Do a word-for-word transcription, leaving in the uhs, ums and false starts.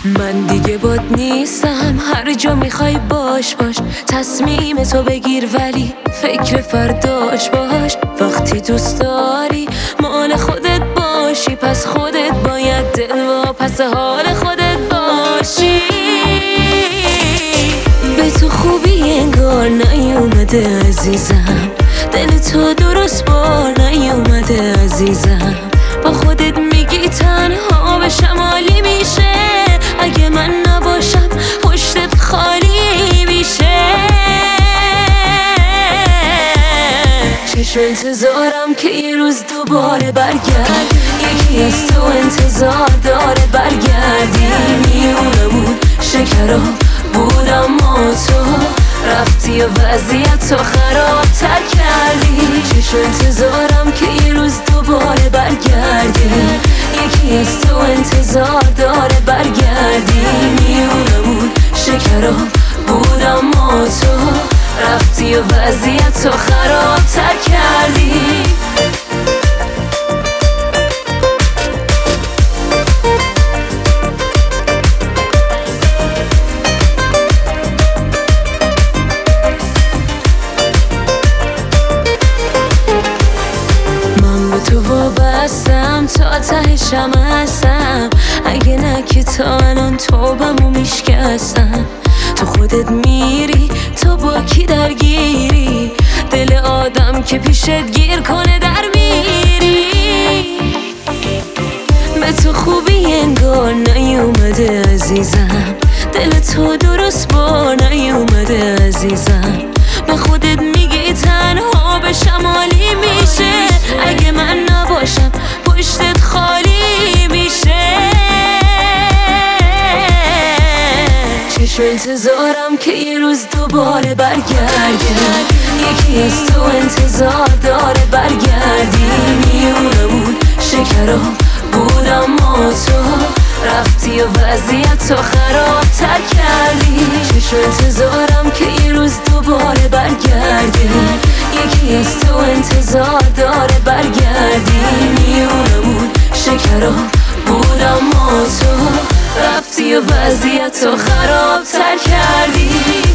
من دیگه باد نیستم، هر جا میخوای باش باش. تصمیم تو بگیر ولی فکر فرداش باش. وقتی دوست داری مال خودت باشی، پس خودت باید دل و پس حال خودت باشی. به تو خوبی انگار نیومده عزیزم، دل تو درست بار نیومده عزیزم. با خودت میگی تنها به شمالی میشه، اگه من نباشم پشتت خالی میشه. چشم انتظارم که یه روز دوباره برگرد، یکی از تو انتظار داره برگردی. میونمون شکرام بود اما تو رفتی و وضعیت تو خراب تر کردی. چشم انتظارم که یه روز دوباره برگردی، یکی از تو انتظار داره برگردی. میونمون شکرام بود اما تو رفتی و وضعیت تو خراب تر کردی. تو وابستم تا تهشم هستم، اگه نه که تا الان توبمو میشکستم. تو خودت میری تو با کی درگیری، دل آدم که پیشت گیر کنه در میری. به تو خوبی انگار نیومده عزیزم، دل تو درست با نیومده عزیزم. به خودت میگی تنها به شمالی میشه، اگه من نباشم پشتت خالی میشه. چشم انتظارم که یه روز دوباره برگردی، یکی از تو انتظار داره برگردی. میونمون شکرام بود اما تو رفتی و وضعیت تو خراب تر کردی. چشم انتظارم که یه روز دوباره برگردی، یکی از تو انتظار داره برگردی. میونمون شکرام بود اما تو رفتی و وضعیت تو خراب تر کردی.